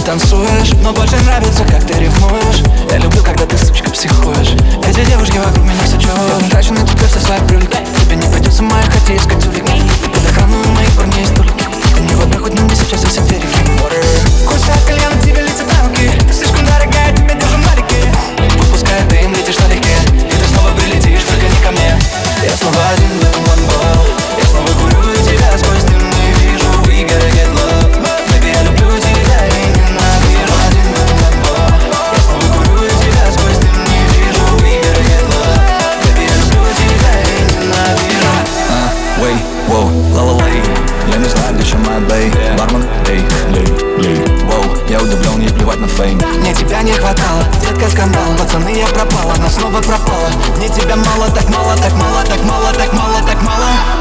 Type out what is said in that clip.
танцуешь, но больше нравится, как ты ревнуешь. Я люблю, когда ты, сучка, психуешь. Эти девушки вокруг меня все чуют. Я потрачу на тебя все свои привлеки. Тебе не придется моя хотя искать улики. Под охрану у моих парней есть столики. Ты не в одной, хоть мне сейчас совсем ферики. Кусает кальян, тебе лица на руки. Ты слишком дорогая, тебе держим на реке. Выпуская дым, летишь налегке. И ты снова прилетишь, только не ко мне. Я снова один в этом ламбо. Я снова курю тебя сквозь дым. Не вижу, we gotta get love. Baby, я люблю тебя и ненавижу. Один в этом ламбо. Я снова курю тебя сквозь дым. Не вижу, we gotta get love. Baby, я люблю тебя и ненавижу. Wait, wow, ла-ла-лей. Я не знаю, где еще моя бэй. Бармен, эй, лей. Воу, я удивлен, ей плевать на фейм. Мне тебя не хватало, детка, скандал. Пацаны, я пропала, она снова пропала. Мне тебя мало, так мало, так мало, так мало, так мало, так мало.